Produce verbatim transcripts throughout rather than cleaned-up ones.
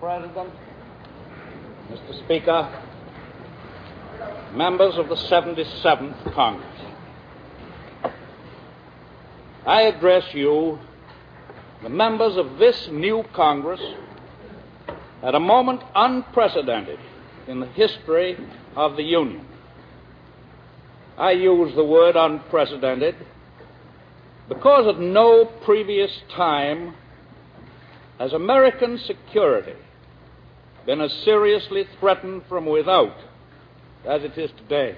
President, Mister Speaker, members of the seventy-seventh Congress, I address you, the members of this new Congress, at a moment unprecedented in the history of the Union. I use the word unprecedented because at no previous time has American security been as seriously threatened from without as it is today.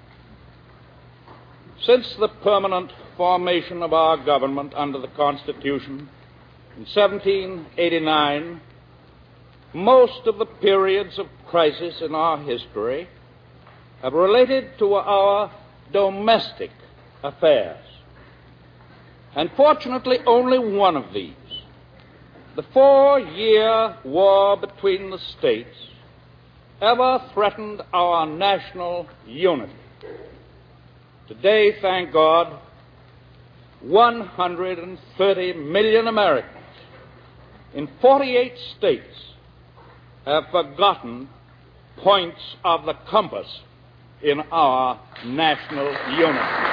Since the permanent formation of our government under the Constitution in seventeen eighty-nine, most of the periods of crisis in our history have related to our domestic affairs. And fortunately, only one of these, the four-year war between the states, ever threatened our national unity. Today, thank God, one hundred thirty million Americans in forty-eight states have forgotten points of the compass in our national unity.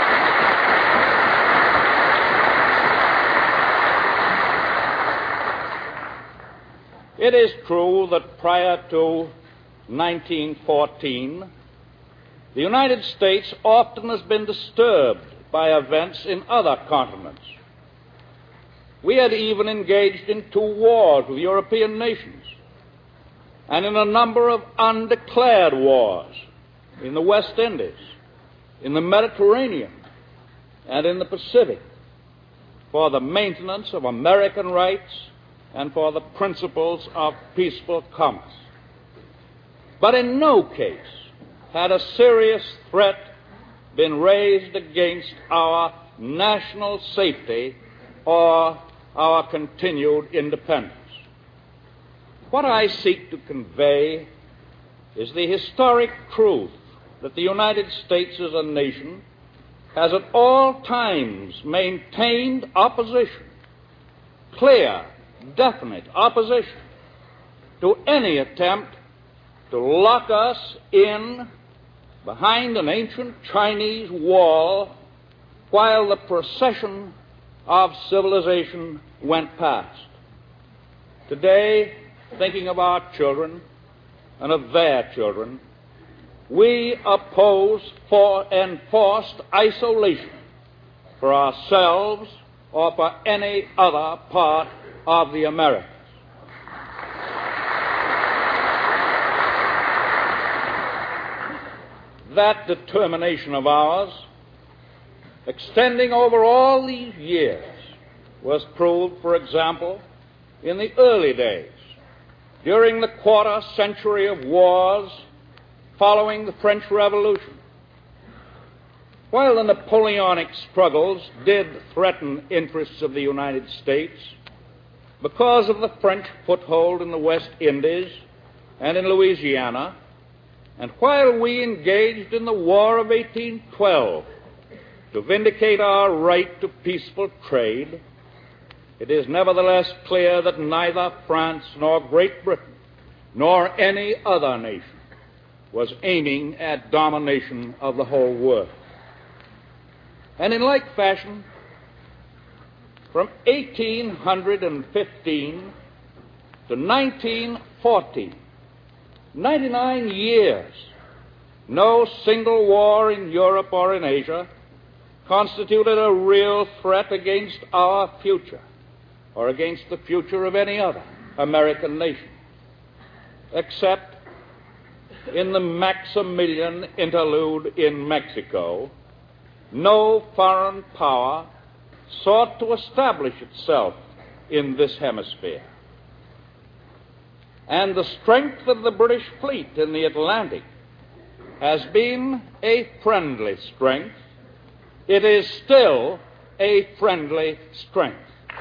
It is true that prior to nineteen fourteen, the United States often has been disturbed by events in other continents. We had even engaged in two wars with European nations and in a number of undeclared wars in the West Indies, in the Mediterranean, and in the Pacific for the maintenance of American rights and for the principles of peaceful commerce. But in no case had a serious threat been raised against our national safety or our continued independence. What I seek to convey is the historic truth that the United States as a nation has at all times maintained opposition, clear, definite opposition, to any attempt to lock us in behind an ancient Chinese wall while the procession of civilization went past. Today, thinking of our children and of their children, we oppose for enforced isolation for ourselves or for any other part of the Americas. That determination of ours, extending over all these years, was proved, for example, in the early days, during the quarter century of wars following the French Revolution. While the Napoleonic struggles did threaten interests of the United States because of the French foothold in the West Indies and in Louisiana, and while we engaged in the War of eighteen twelve to vindicate our right to peaceful trade, it is nevertheless clear that neither France nor Great Britain nor any other nation was aiming at domination of the whole world. And in like fashion, from eighteen fifteen to nineteen fourteen, ninety-nine years, no single war in Europe or in Asia constituted a real threat against our future or against the future of any other American nation, except in the Maximilian interlude in Mexico. No foreign power sought to establish itself in this hemisphere. And the strength of the British fleet in the Atlantic has been a friendly strength. It is still a friendly strength.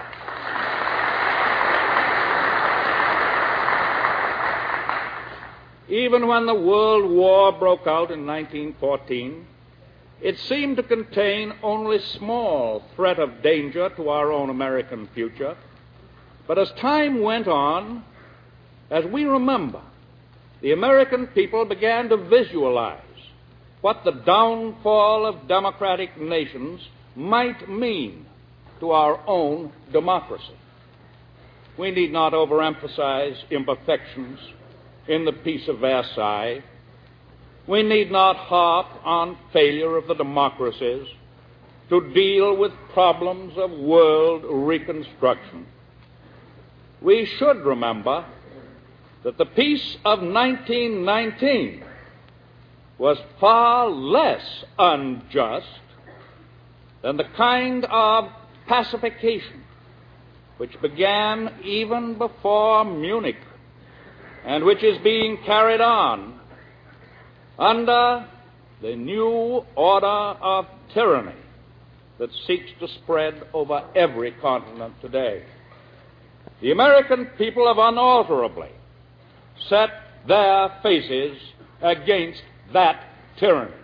Even when the World War broke out in nineteen fourteen, it seemed to contain only small threat of danger to our own American future. But as time went on, as we remember, the American people began to visualize what the downfall of democratic nations might mean to our own democracy. We need not overemphasize imperfections in the Peace of Versailles. We need not harp on failure of the democracies to deal with problems of world reconstruction. We should remember that the peace of nineteen nineteen was far less unjust than the kind of pacification which began even before Munich and which is being carried on under the new order of tyranny that seeks to spread over every continent today. The American people have unalterably set their faces against that tyranny.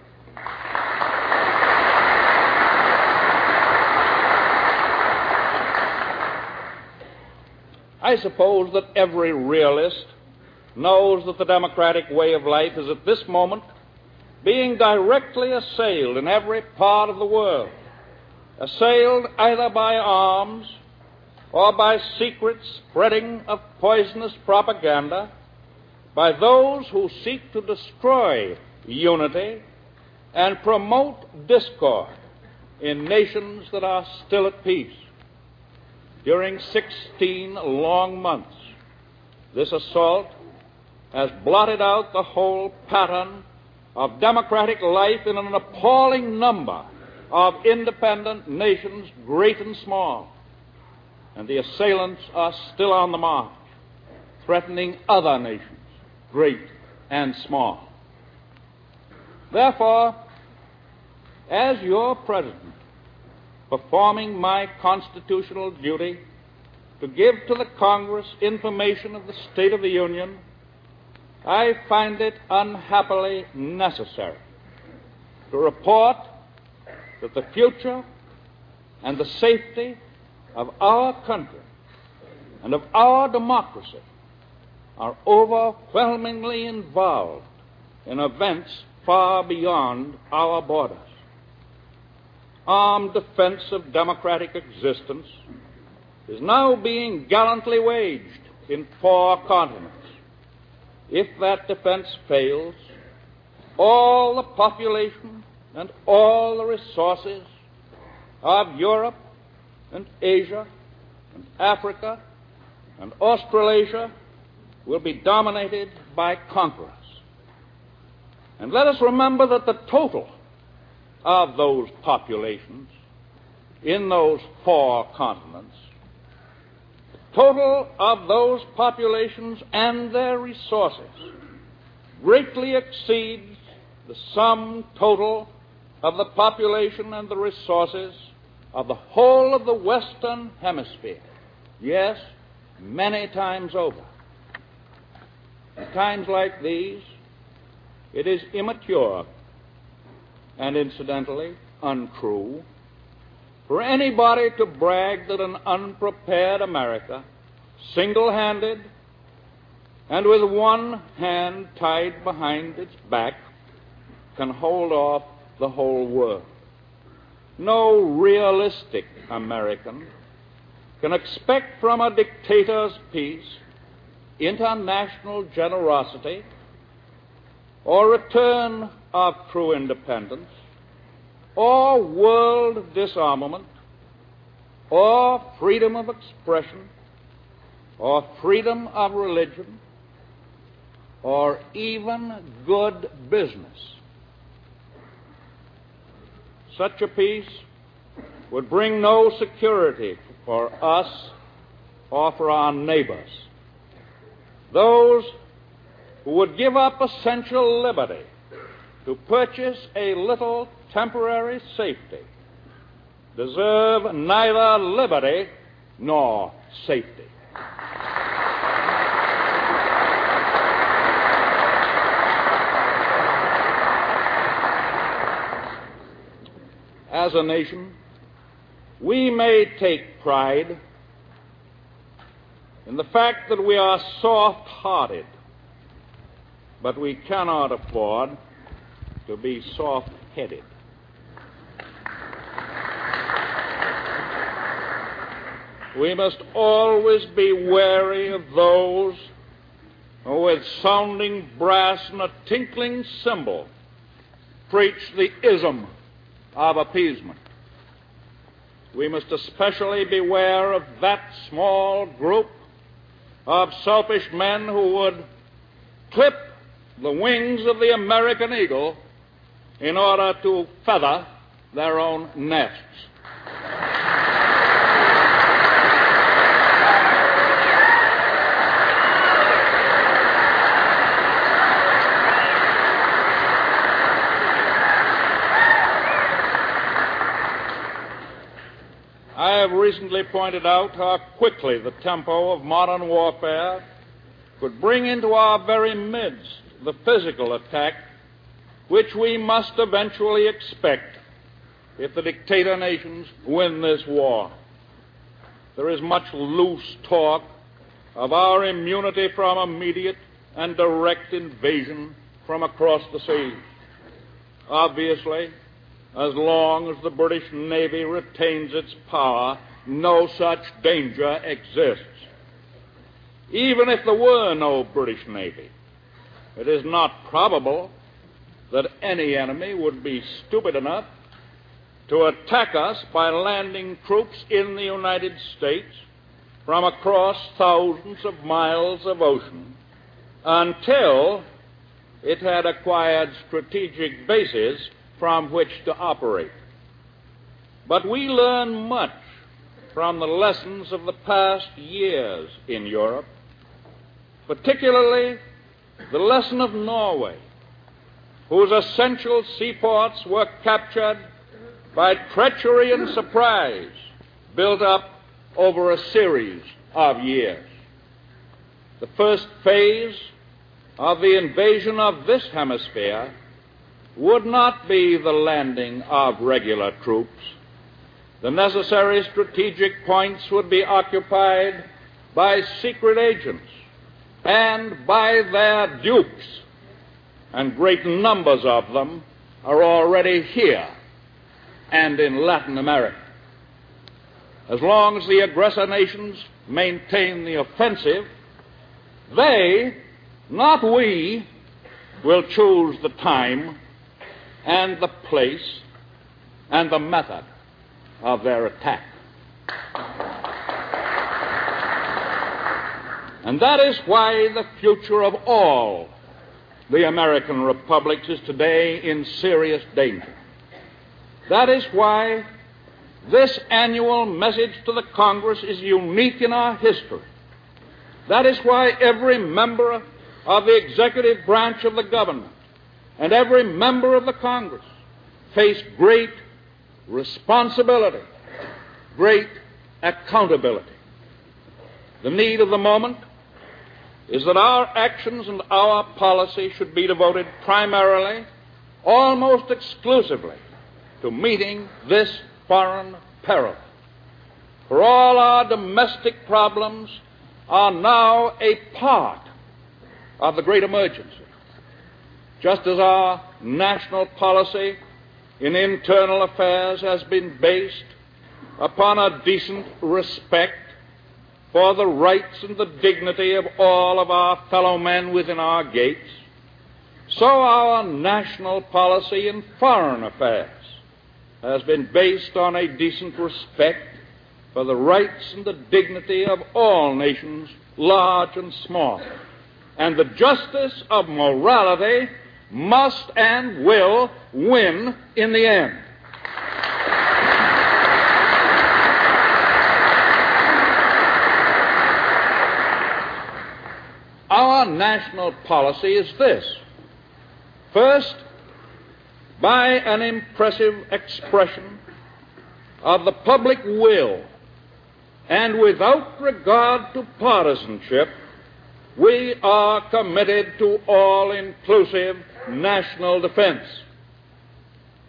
I suppose that every realist knows that the democratic way of life is at this moment being directly assailed in every part of the world, assailed either by arms or by secret spreading of poisonous propaganda by those who seek to destroy unity and promote discord in nations that are still at peace. During sixteen long months, this assault has blotted out the whole pattern of democratic life in an appalling number of independent nations, great and small. And the assailants are still on the march, threatening other nations, great and small. Therefore, as your president, performing my constitutional duty to give to the Congress information of the State of the Union, I find it unhappily necessary to report that the future and the safety of our country and of our democracy are overwhelmingly involved in events far beyond our borders. Armed defense of democratic existence is now being gallantly waged in four continents. If that defense fails, all the population and all the resources of Europe and Asia and Africa and Australasia will be dominated by conquerors. And let us remember that the total of those populations in those four continents, total of those populations and their resources greatly exceeds the sum total of the population and the resources of the whole of the Western Hemisphere. Yes, many times over. In times like these, it is immature and incidentally untrue for anybody to brag that an unprepared America, single-handed and with one hand tied behind its back, can hold off the whole world. No realistic American can expect from a dictator's peace international generosity or return of true independence or world disarmament or freedom of expression or freedom of religion or even good business. Such a peace would bring no security for us or for our neighbors. Those who would give up essential liberty to purchase a little temporary safety deserve neither liberty nor safety. As a nation, we may take pride in the fact that we are soft-hearted, but we cannot afford to be soft-headed. We must always be wary of those who, with sounding brass and a tinkling cymbal, preach the ism of appeasement. We must especially beware of that small group of selfish men who would clip the wings of the American eagle in order to feather their own nests. I have recently pointed out how quickly the tempo of modern warfare could bring into our very midst the physical attack which we must eventually expect if the dictator nations win this war. There is much loose talk of our immunity from immediate and direct invasion from across the seas. Obviously, as long as the British Navy retains its power, no such danger exists. Even if there were no British Navy, it is not probable that any enemy would be stupid enough to attack us by landing troops in the United States from across thousands of miles of ocean until it had acquired strategic bases from which to operate. But we learn much from the lessons of the past years in Europe, particularly the lesson of Norway, whose essential seaports were captured by treachery and surprise built up over a series of years. The first phase of the invasion of this hemisphere would not be the landing of regular troops. The necessary strategic points would be occupied by secret agents and by their dupes, and great numbers of them are already here and in Latin America. As long as the aggressor nations maintain the offensive, they, not we, will choose the time and the place and the method of their attack. And that is why the future of all the American republics is today in serious danger. That is why this annual message to the Congress is unique in our history. That is why every member of the executive branch of the government and every member of the Congress face great responsibility, great accountability. The need of the moment is that our actions and our policy should be devoted primarily, almost exclusively, to meeting this foreign peril. For all our domestic problems are now a part of the great emergency. Just as our national policy in internal affairs has been based upon a decent respect for the rights and the dignity of all of our fellow men within our gates, so our national policy in foreign affairs has been based on a decent respect for the rights and the dignity of all nations, large and small. And the justice of morality must and will win in the end. Our national policy is this. First, by an impressive expression of the public will, and without regard to partisanship, we are committed to all-inclusive national defense.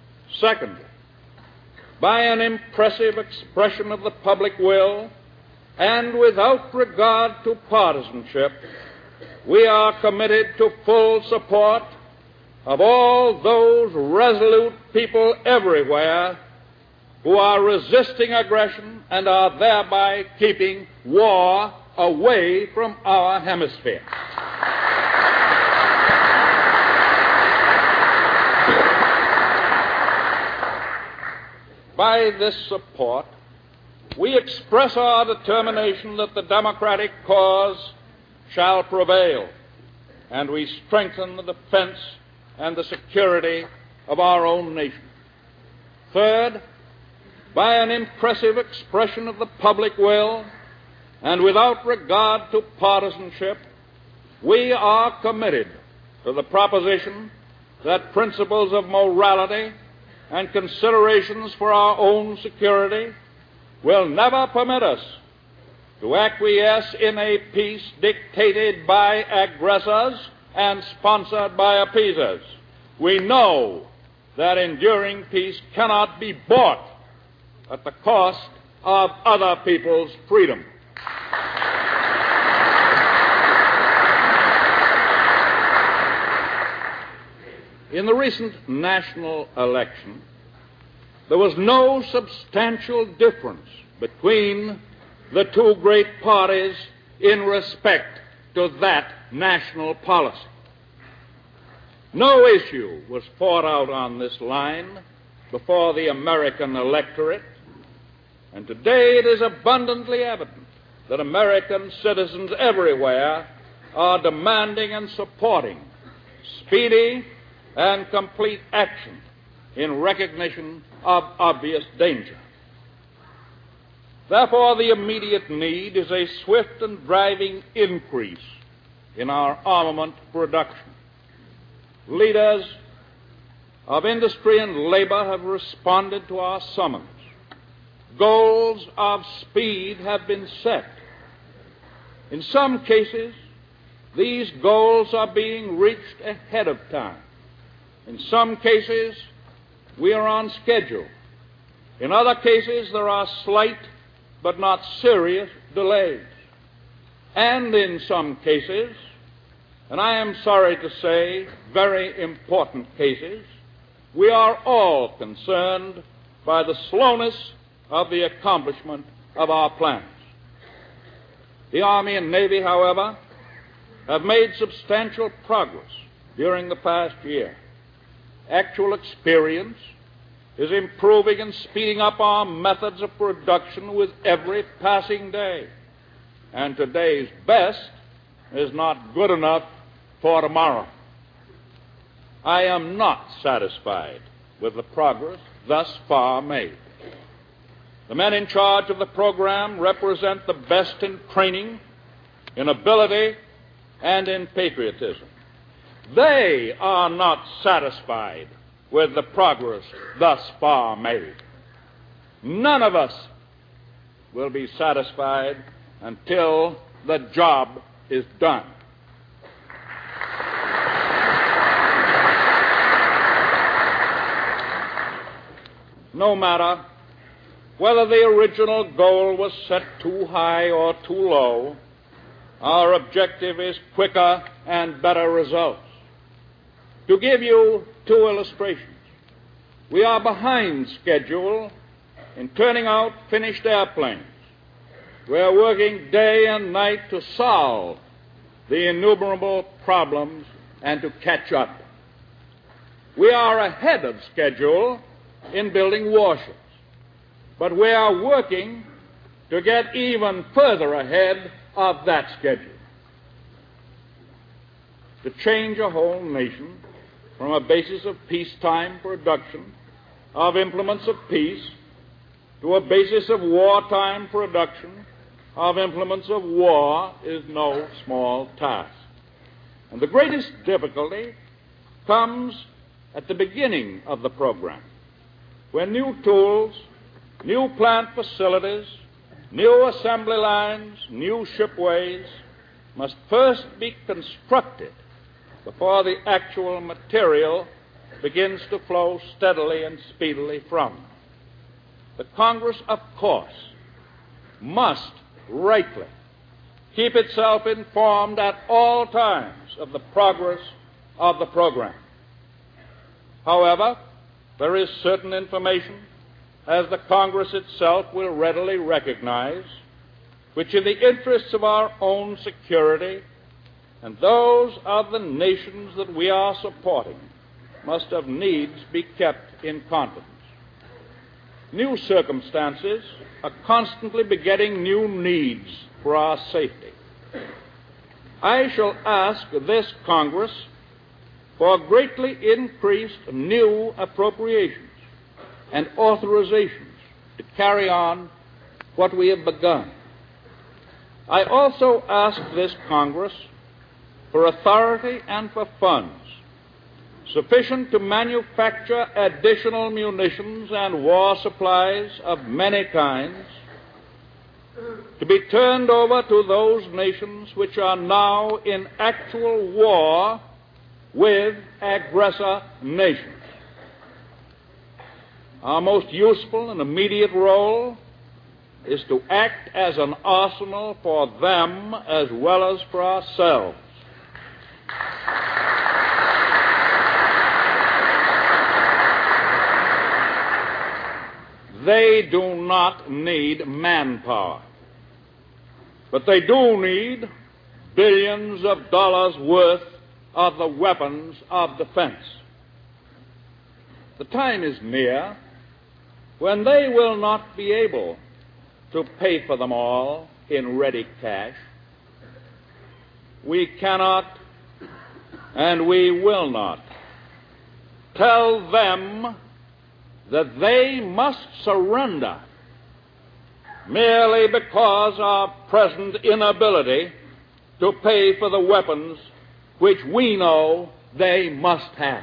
Secondly, by an impressive expression of the public will, and without regard to partisanship, we are committed to full support of all those resolute people everywhere who are resisting aggression and are thereby keeping war away from our hemisphere. By this support, we express our determination that the democratic cause shall prevail, and we strengthen the defense and the security of our own nation. Third, by an impressive expression of the public will, and without regard to partisanship, we are committed to the proposition that principles of morality and considerations for our own security will never permit us to acquiesce in a peace dictated by aggressors and sponsored by appeasers. We know that enduring peace cannot be bought at the cost of other people's freedom. In the recent national election, there was no substantial difference between the two great parties in respect to that national policy. No issue was fought out on this line before the American electorate, and today it is abundantly evident that American citizens everywhere are demanding and supporting speedy and complete action in recognition of obvious danger. Therefore, the immediate need is a swift and driving increase in our armament production. Leaders of industry and labor have responded to our summons. Goals of speed have been set. In some cases, these goals are being reached ahead of time. In some cases, we are on schedule. In other cases, there are slight but not serious delays. And in some cases, and I am sorry to say, very important cases, we are all concerned by the slowness of the accomplishment of our plans. The Army and Navy, however, have made substantial progress during the past year. Actual experience is improving and speeding up our methods of production with every passing day. And today's best is not good enough for tomorrow. I am not satisfied with the progress thus far made. The men in charge of the program represent the best in training, in ability, and in patriotism. They are not satisfied with the progress thus far made. None of us will be satisfied until the job is done. No matter whether the original goal was set too high or too low, our objective is quicker and better results. To give you two illustrations, we are behind schedule in turning out finished airplanes. We are working day and night to solve the innumerable problems and to catch up. We are ahead of schedule in building warships, but we are working to get even further ahead of that schedule. To change a whole nation from a basis of peacetime production of implements of peace to a basis of wartime production of implements of war is no small task. And the greatest difficulty comes at the beginning of the program, when new tools, new plant facilities, new assembly lines, new shipways must first be constructed before the actual material begins to flow steadily and speedily from them. The Congress, of course, must rightly, keep itself informed at all times of the progress of the program. However, there is certain information, as the Congress itself will readily recognize, which in the interests of our own security and those of the nations that we are supporting must of needs be kept in confidence. New circumstances are constantly begetting new needs for our safety. I shall ask this Congress for greatly increased new appropriations and authorizations to carry on what we have begun. I also ask this Congress for authority and for funds sufficient to manufacture additional munitions and war supplies of many kinds to be turned over to those nations which are now in actual war with aggressor nations. Our most useful and immediate role is to act as an arsenal for them as well as for ourselves. They do not need manpower, but they do need billions of dollars worth of the weapons of defense. The time is near when they will not be able to pay for them all in ready cash. We cannot and we will not tell them that they must surrender merely because of present inability to pay for the weapons which we know they must have.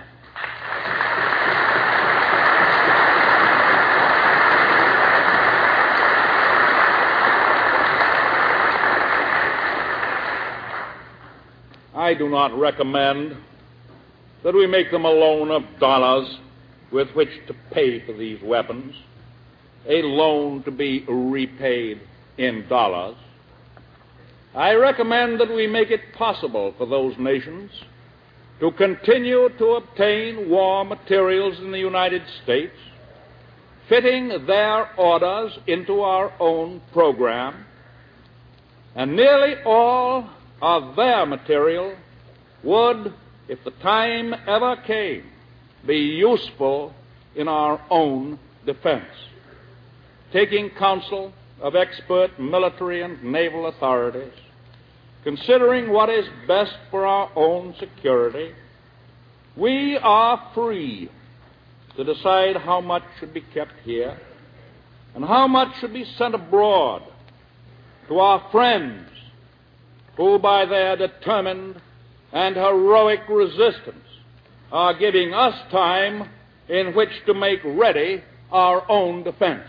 I do not recommend that we make them a loan of dollars with which to pay for these weapons, a loan to be repaid in dollars. I recommend that we make it possible for those nations to continue to obtain war materials in the United States, fitting their orders into our own program, and nearly all of their material would, if the time ever came, be useful in our own defense. Taking counsel of expert military and naval authorities, considering what is best for our own security, we are free to decide how much should be kept here and how much should be sent abroad to our friends who, by their determined and heroic resistance, are giving us time in which to make ready our own defense.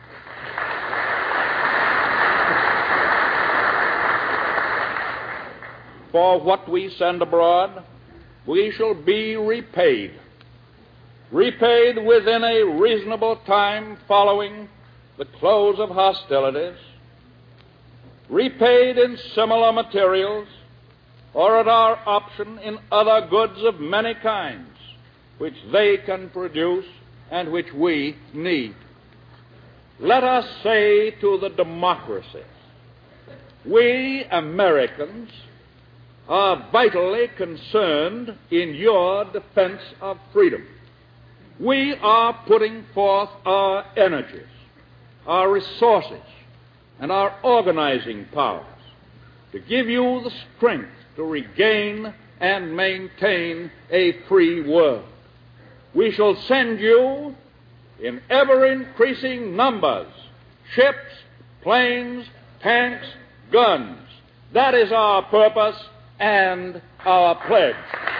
For what we send abroad, we shall be repaid. Repaid within a reasonable time following the close of hostilities. Repaid in similar materials, or at our option in other goods of many kinds, which they can produce and which we need. Let us say to the democracies, we Americans are vitally concerned in your defense of freedom. We are putting forth our energies, our resources, and our organizing powers to give you the strength to regain and maintain a free world. We shall send you in ever-increasing numbers ships, planes, tanks, guns. That is our purpose and our pledge.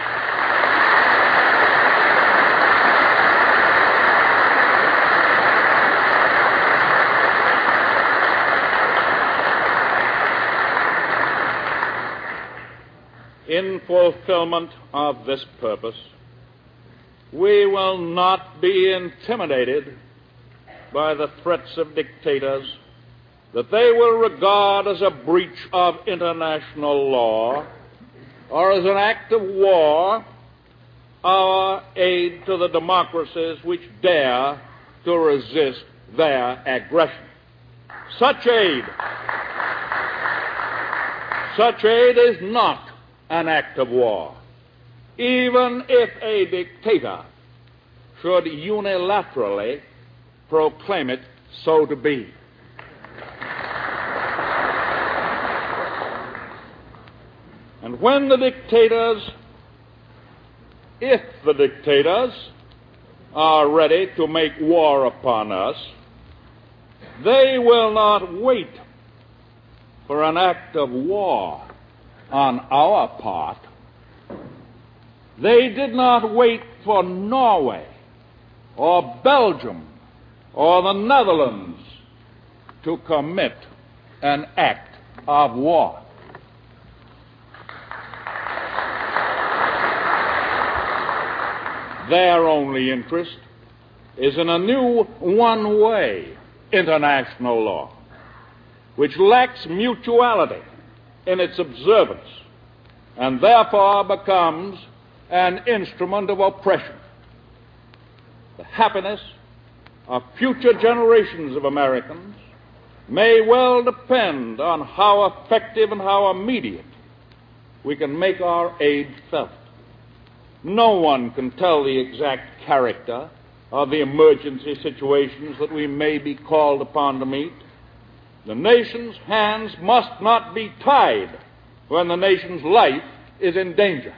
In fulfillment of this purpose, we will not be intimidated by the threats of dictators that they will regard as a breach of international law or as an act of war our aid to the democracies which dare to resist their aggression. Such aid, such aid is not an act of war, even if a dictator should unilaterally proclaim it so to be. And when the dictators, if the dictators are ready to make war upon us, they will not wait for an act of war on our part. They did not wait for Norway or Belgium or the Netherlands to commit an act of war. Their only interest is in a new one-way international law, which lacks mutuality in its observance and therefore becomes an instrument of oppression. The happiness of future generations of Americans may well depend on how effective and how immediate we can make our aid felt. No one can tell the exact character of the emergency situations that we may be called upon to meet. The nation's hands must not be tied when the nation's life is in danger.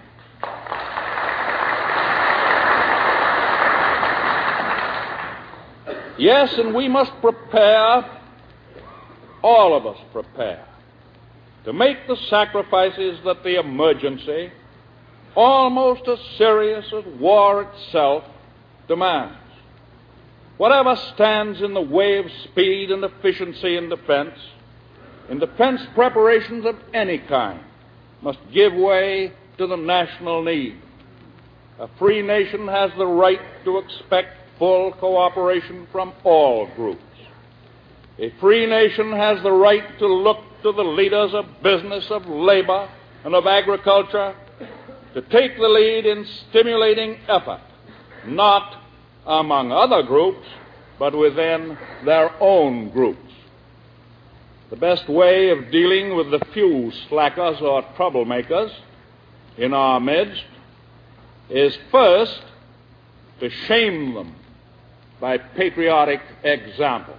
Yes, and we must prepare, all of us prepare, to make the sacrifices that the emergency, almost as serious as war itself, demands. Whatever stands in the way of speed and efficiency in defense, in defense preparations of any kind, must give way to the national need. A free nation has the right to expect full cooperation from all groups. A free nation has the right to look to the leaders of business, of labor, and of agriculture to take the lead in stimulating effort, not among other groups, but within their own groups. The best way of dealing with the few slackers or troublemakers in our midst is first to shame them by patriotic example.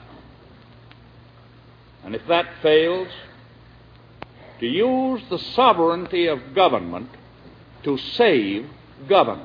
And if that fails, to use the sovereignty of government to save government.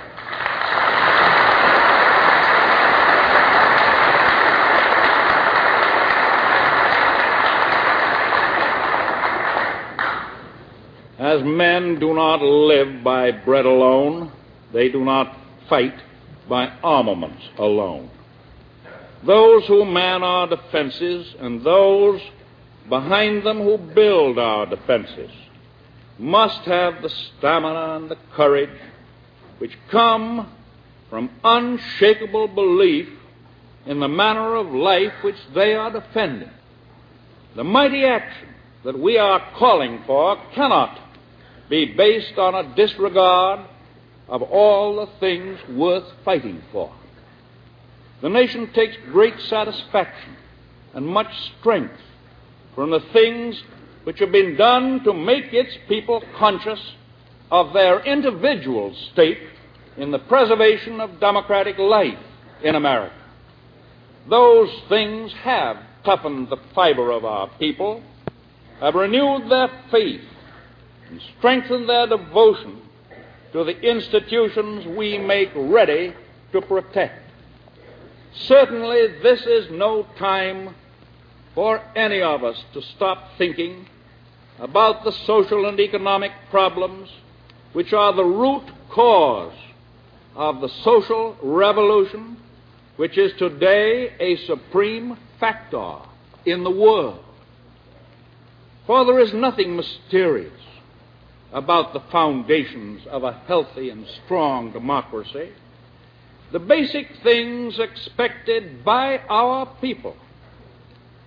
As men do not live by bread alone, they do not fight by armaments alone. Those who man our defenses and those behind them who build our defenses must have the stamina and the courage which come from unshakable belief in the manner of life which they are defending. The mighty action that we are calling for cannot be based on a disregard of all the things worth fighting for. The nation takes great satisfaction and much strength from the things which have been done to make its people conscious of their individual stake in the preservation of democratic life in America. Those things have toughened the fiber of our people, have renewed their faith, and strengthened their devotion to the institutions we make ready to protect. Certainly, this is no time for any of us to stop thinking about the social and economic problems which are the root cause of the social revolution which is today a supreme factor in the world. For there is nothing mysterious about the foundations of a healthy and strong democracy. The basic things expected by our people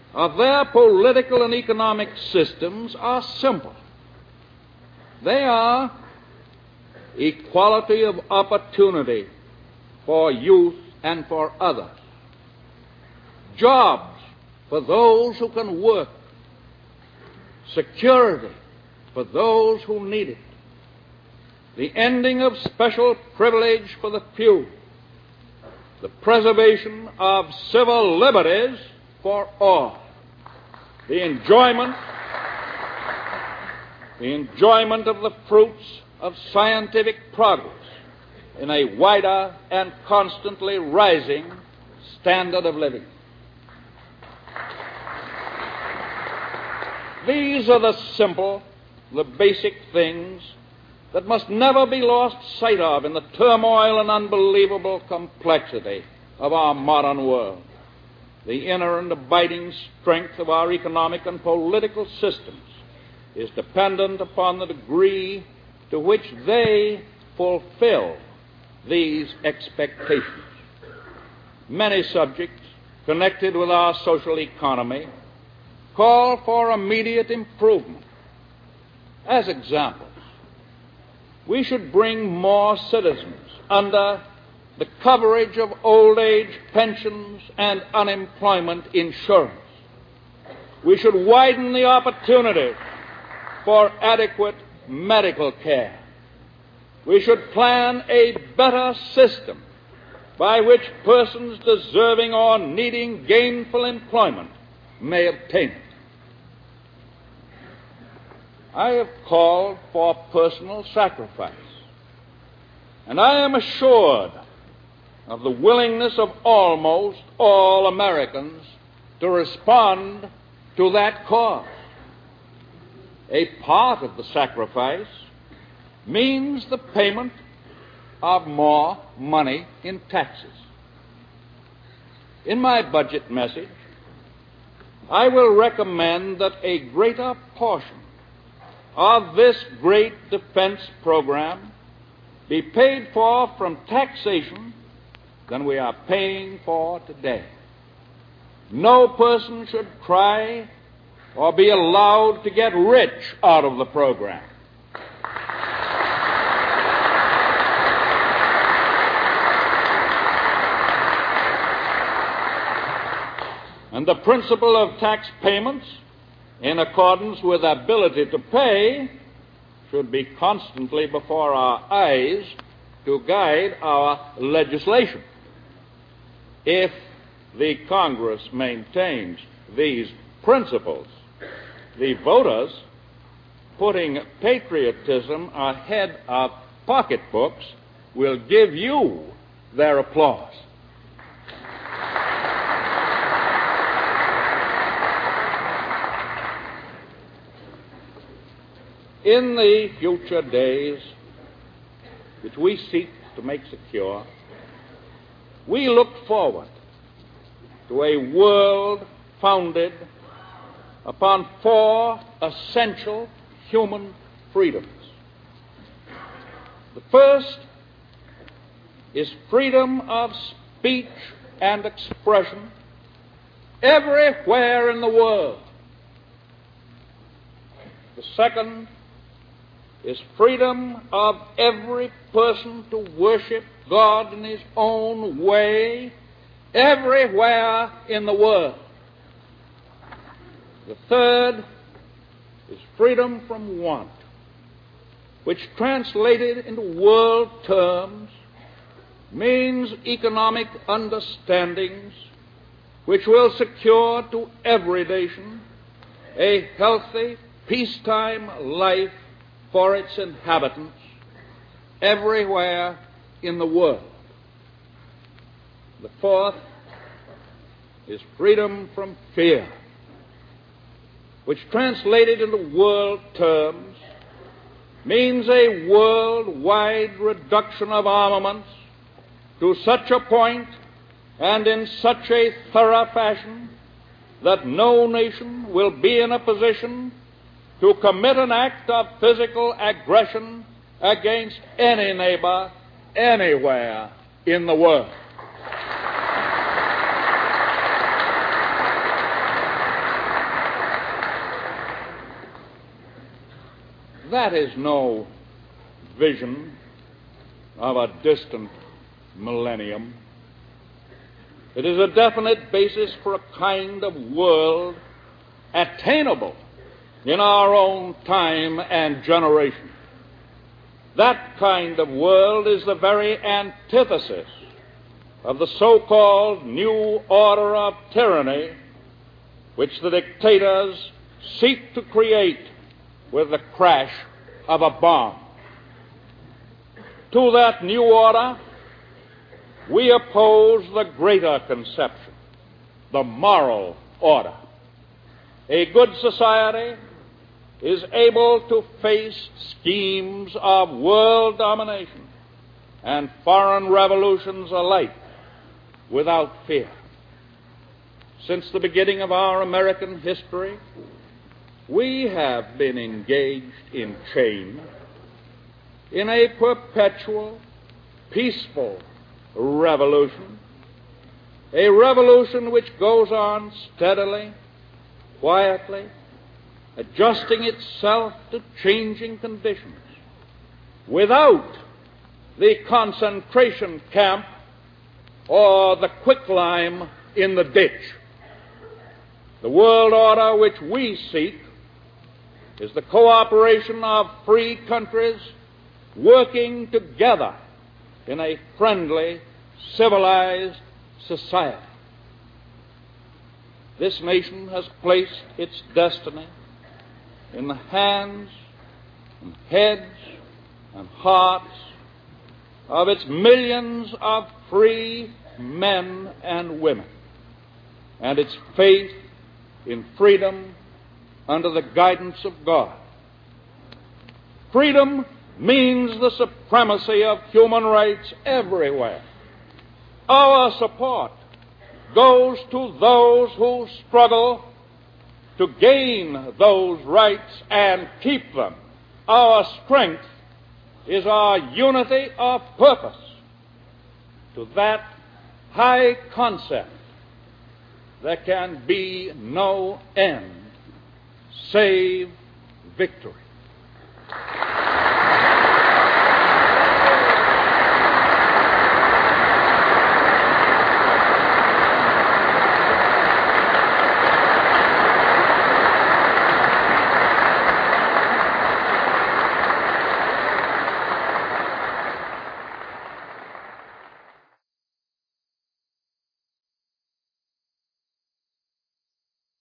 of their political and economic systems are simple. They are equality of opportunity for youth and for others, jobs for those who can work, security for those who need it, the ending of special privilege for the few, the preservation of civil liberties for all, the enjoyment, the enjoyment of the fruits of scientific progress in a wider and constantly rising standard of living. These are the simple, the basic things that must never be lost sight of in the turmoil and unbelievable complexity of our modern world. The inner and abiding strength of our economic and political systems is dependent upon the degree to which they fulfill these expectations. Many subjects connected with our social economy call for immediate improvement. As examples, we should bring more citizens under the coverage of old age pensions and unemployment insurance. We should widen the opportunity for adequate medical care. We should plan a better system by which persons deserving or needing gainful employment may obtain it. I have called for personal sacrifice, and I am assured of the willingness of almost all Americans to respond to that cause. A part of the sacrifice means the payment of more money in taxes. In my budget message, I will recommend that a greater portion of this great defense program be paid for from taxation than we are paying for today. No person should try or be allowed to get rich out of the program. And the principle of tax payments, in accordance with ability to pay, should be constantly before our eyes to guide our legislation. If the Congress maintains these principles, the voters, putting patriotism ahead of pocketbooks, will give you their applause. In the future days, which we seek to make secure, we look forward to a world founded upon four essential human freedoms. The first is freedom of speech and expression everywhere in the world. The second is freedom of every person to worship God in his own way everywhere in the world. The third is freedom from want, which translated into world terms means economic understandings which will secure to every nation a healthy, peacetime life for its inhabitants everywhere in the world. The fourth is freedom from fear, which translated into world terms means a worldwide reduction of armaments to such a point and in such a thorough fashion that no nation will be in a position to commit an act of physical aggression against any neighbor anywhere in the world. That is no vision of a distant millennium. It is a definite basis for a kind of world attainable in our own time and generation. That kind of world is the very antithesis of the so-called new order of tyranny which the dictators seek to create with the crash of a bomb. To that new order, we oppose the greater conception, the moral order. A good society is able to face schemes of world domination and foreign revolutions alike without fear. Since the beginning of our American history, we have been engaged in change, in a perpetual, peaceful revolution, a revolution which goes on steadily, quietly, adjusting itself to changing conditions, without the concentration camp or the quicklime in the ditch. The world order which we seek is the cooperation of free countries working together in a friendly, civilized society. This nation has placed its destiny in the hands and heads and hearts of its millions of free men and women, and its faith in freedom under the guidance of God. Freedom means the supremacy of human rights everywhere. Our support goes to those who struggle to gain those rights and keep them. Our strength is our unity of purpose. To that high concept there can be no end save victory.